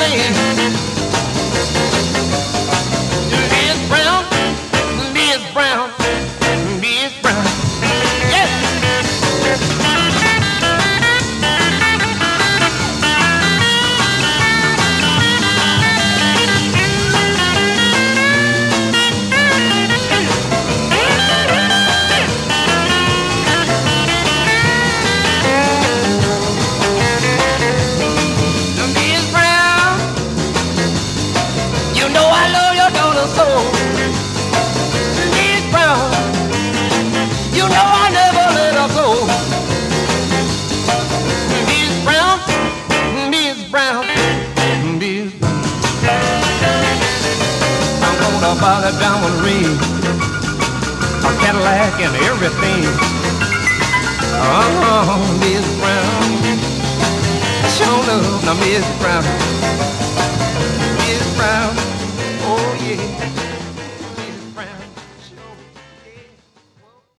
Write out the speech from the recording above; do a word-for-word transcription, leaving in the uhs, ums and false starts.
lane. Miss Brown, Miss Brown, Miss Brown. Yes. About a diamond ring, a Cadillac and everything. Oh, Miss Brown, show love, now Miss Brown, Miss Brown, oh yeah.